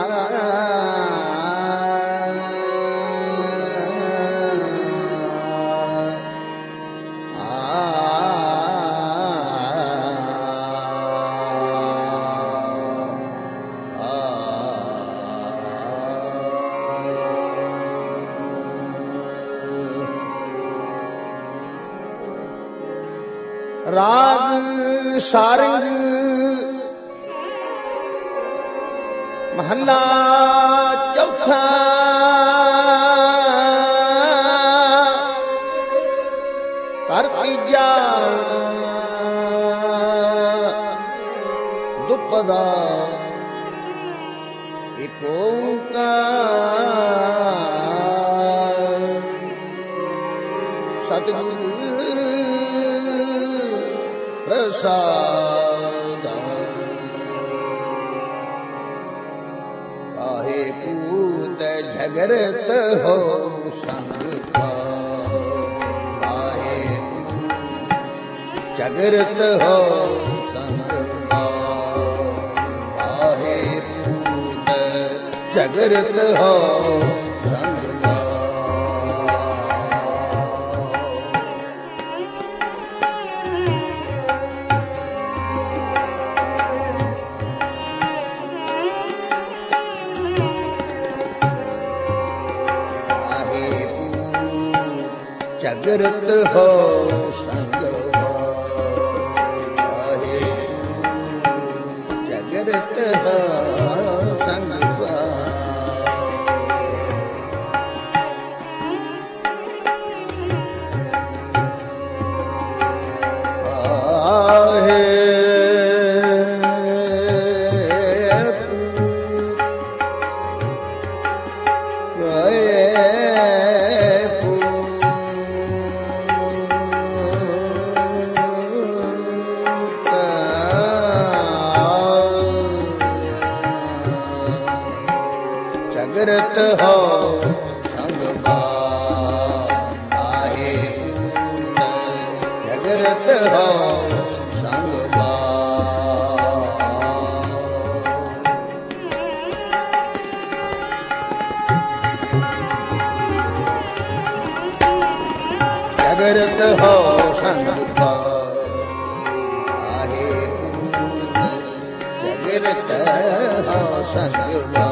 ਰਾਗ ਸਾਰੰਗ ਮਹੱਲਾ ਚੌਥਾ। ਘਰ ਤੀਜਾ ਦੁਪਦਾ ਏਕ ਓੰਕਾਰ ਸਤਿਗੁਰੂ ਪ੍ਰਸਾਦ। ਕਾਹੇ ਕੂਤ ਝਗਰਤ ਹੋ ਸੰਗ ਕਾਹੇ ਝਗਰਤ ਹੋ ਸੰਗ ਕਾਹੇ ਕੂਤ ਝਗਰਤ ਹੋ ਸੰਗ। ਝਗਰਤ ਹੋ ਸੰਗ ਕਾਹੇ ਝਗਰਤ ਹੋ ਸੰਗ। ਝਗਰਤ ਹੋ ਸੰਗ ਕਾਹੇ ਝਗਰਤ ਹੋ ਸੰਗ। ਝਗਰਤ ਹੋ ਸੰਗ ਕਾਹੇ ਝਗਰਤ ਹੋ ਸੰਗ।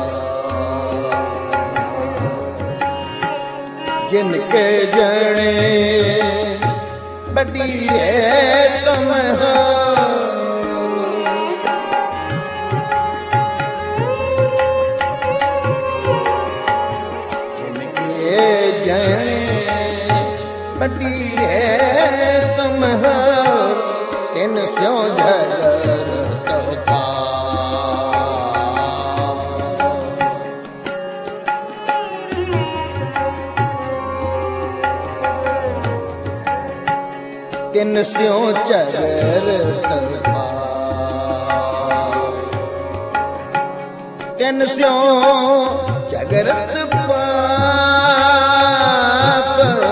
जिन के जने बदीरे तुम हो जिन के जने बदीरे तुम हो तिन स्यों झगरत पा। तिन स्यों ਝਗਰਤ ਪਾਪ ਤਿਨ स्यों ਝਗਰਤ ਪਾਪ।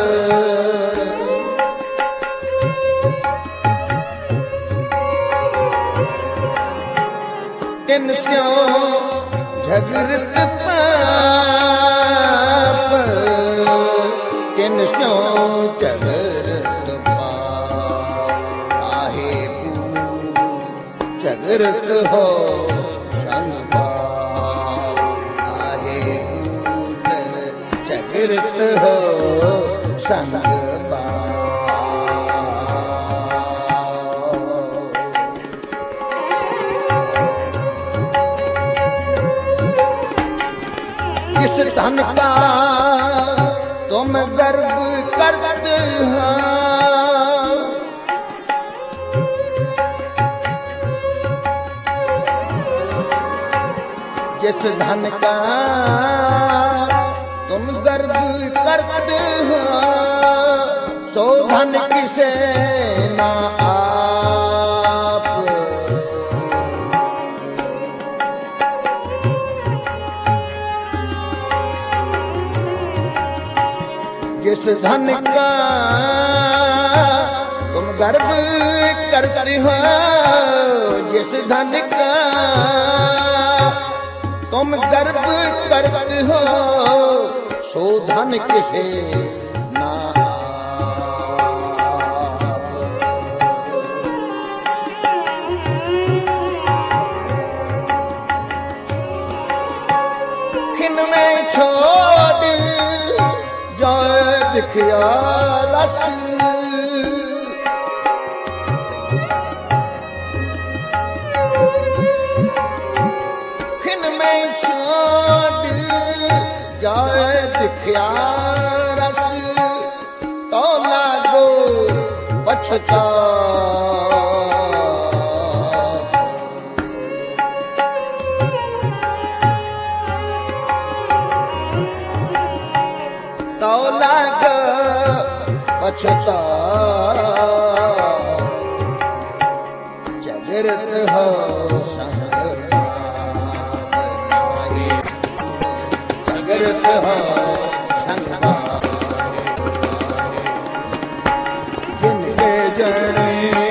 ਤਿਨ स्यों ਝਗਰਤ ਪਾਪ ਤਿਨ स्यों ਝਗਰਤ ਝਗਰਤ ਹੋ ਸੰਗ ਕਾਹੇ ਝਗਰਤ ਹੋ ਸੰਗ। किस धन का तुम गर्व करते हो जिस धन का तुम गर्व करते हो सो धन किसे ना आप। जिस धन का तुम गर्व करते हो जिस धन का तुम गर्व करते हो सो धन किसे ना खिन में छोड़ जाए दिखया रस जाए दिखया रस तो लागो पछता तो लागो पछता जागृत हो जागृत हो जिनके जने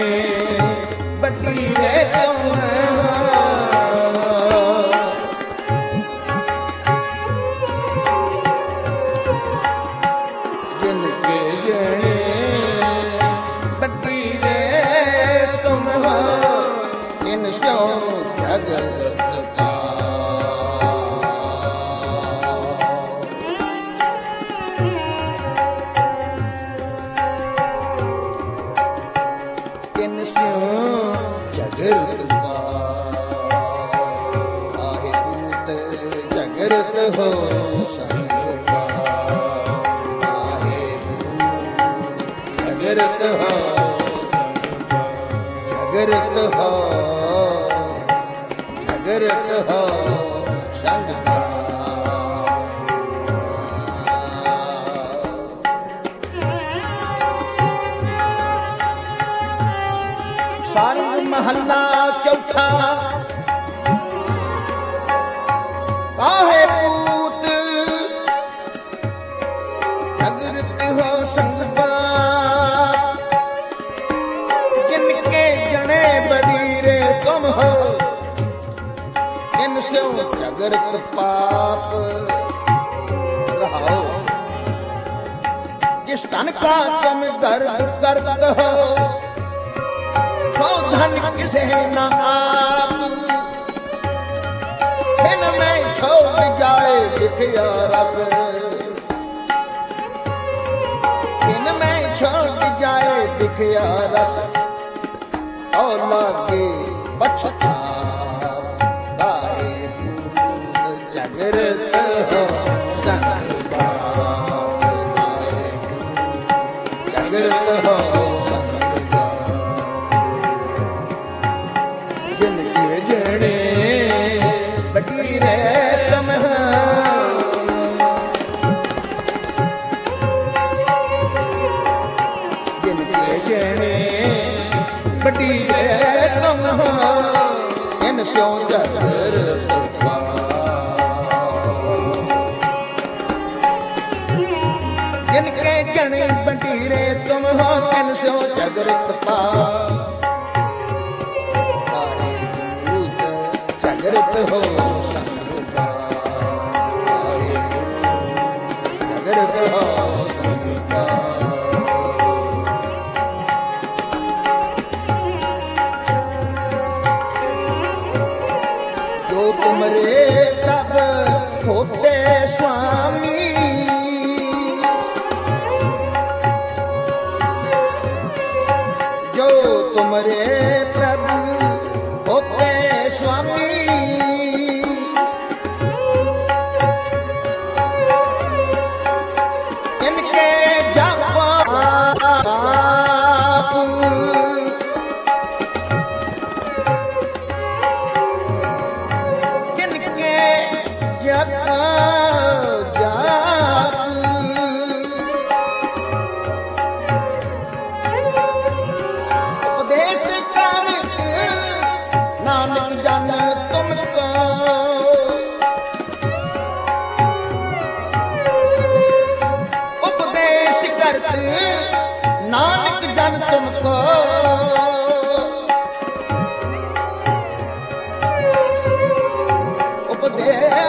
बटी है तुम जिनके जने बटी है तुम हो इन सो जगत का जागृत हो जागृत हो जागृत हो जागृत हो संग सारंग महल्ला चौथा काहे पूत जागृत हो संगपात जिनके जने बदीरे तुम हो इनसे जागृत पाप रहो जिस धन का तुम गर्व करते हो सो धन किसे न आप में छोड़ जाए दिखया रस इनमें छोड़ जाए दिखया रस और लागे पछता जागृत हो जागृत हो जिनके जने बटी रे तुम जिनके जने बटी रे तुम इन सो जागृत जिनके जने बटी रे तुम हो इन सो जागृत पा जागृत हो जागृत हो जो तुमरे तब होते स्वामी जो तुमरे प्रभु होते स्वामी इनके जवाब इनके उपदेश कर नानक जान तुमको उपदेश करते नानक जान तुमको उपदेश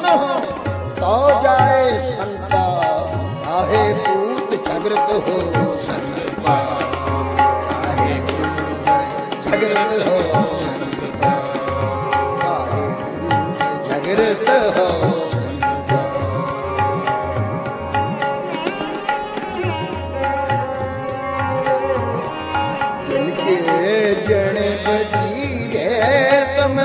सुनो तो जाए संता, काहे पूत जागृत हो संता, काहे पूत जागृत हो संता, काहे पूत जागृत हो संता। जिनके जन बजीरे तुम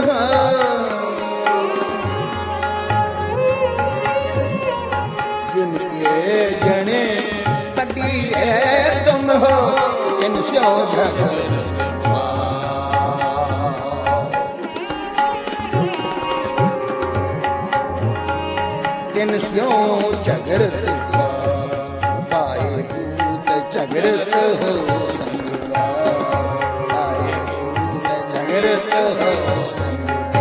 जने पटीरे तुम हो, इन स्यो झगड़ इन स्यो झगड़त पाए पूत झगड़त हो संगा, पाए पूत झगड़त हो संगा।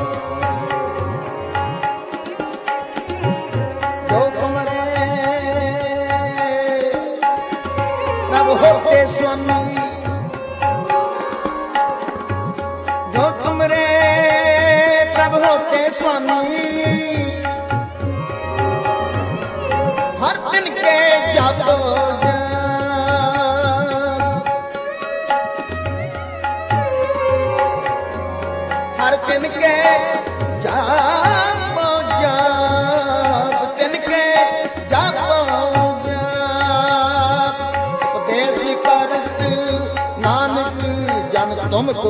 होते स्वामी जो तुमरे तब होते स्वामी, हर दिन के जातो हर दिन के जातो दिन के जातो नानक जन तुमको,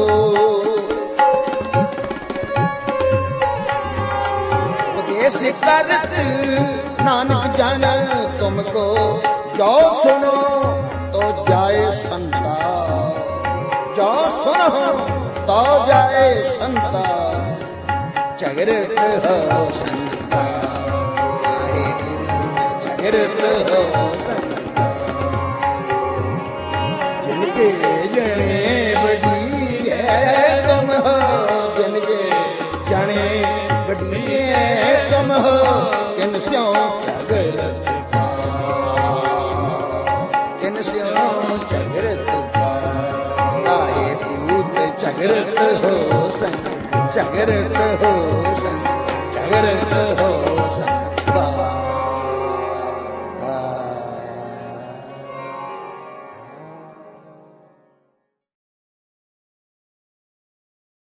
उपदेश करत नानक जन तुमको, जो सुनो तो जाए संता, जो सुनो तो जाए संता, जागृत हो संता, जागृत हो संता। जिनके जने बड़ीरे तुम हो, जिनके जने बड़ीरे तुम हो, इन स्यों जागृत इन स्यों जागृत काहे पूत जागृत हो संग, जागृत हो संग, जागृत हो संग।